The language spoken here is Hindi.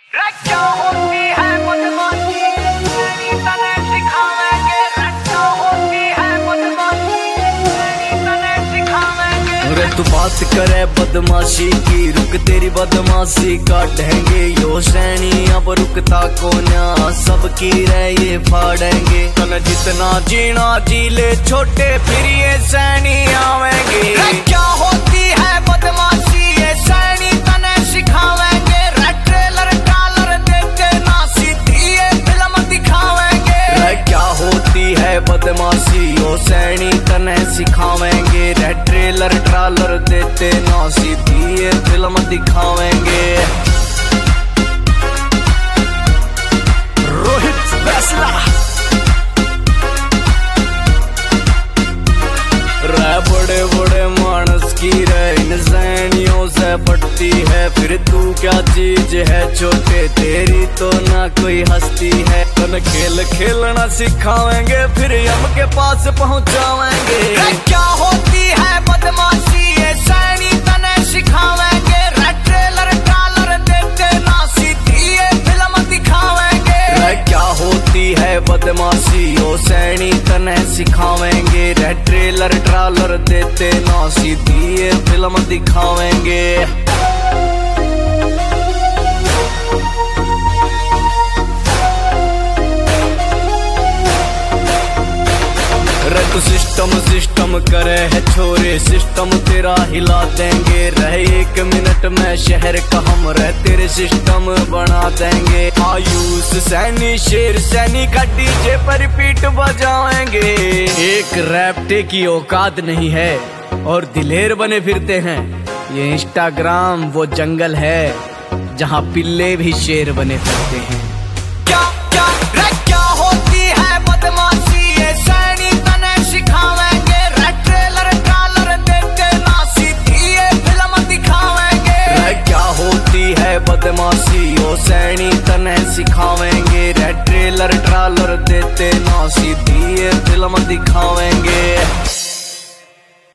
क्या होती है बदमाशी तेरी तने सिखावेंगे। क्या होती है बदमाशी तेरी तने सिखावेंगे। अरे तू बात करे बदमाशी की, रुक तेरी बदमाशी काटेंगे। यो सैनी अब रुकता कोन्या, सबकी रह ये फाड़ेंगे। तन जितना जीना जी ले छोटे, फिर ये सैनी आवेंगे। क्या होती है बदमाशी ये सैनी तने सिखावेंगे। ट्रेलर ट्रालर देते ना सीधी ये फिल्म दिखावेंगे। क्या होती है बदमाशी यो सैनी तने सिखावेंगे। ट्रेलर ट्रालर देते ना सीधी ये फिल्म दिखावेंगे। रोहित फैसला बड़े बड़े मानस की इन सैनियों से पटती है। फिर तू क्या चीज है छोटे, तेरी तो ना कोई हस्ती है। तन खेल खेलना सिखावेंगे, फिर हम के पास पहुंचावेंगे। क्या होती है बदमाशी ये सैनी तने सिखावेंगे। ट्रेलर ट्रालर देते ना सीधी ये फिल्म दिखावेंगे। क्या होती है बदमाशी यो सैनी तने सिखावेंगे। ट्रेलर ट्रालर देते ना सीधी ये फिल्म दिखावेंगे। तू सिस्टम करे है छोरे, सिस्टम तेरा हिला देंगे। रहे 1 मिनट में शहर का हम रह तेरे सिस्टम बना देंगे। आयुष सैनी शेर सैनी का डीजे पर रिपीट बजाएंगे। एक रैप्टे की औकात नहीं है और दिलेर बने फिरते हैं। ये इंस्टाग्राम वो जंगल है जहाँ पिल्ले भी शेर बने फिरते हैं। क्या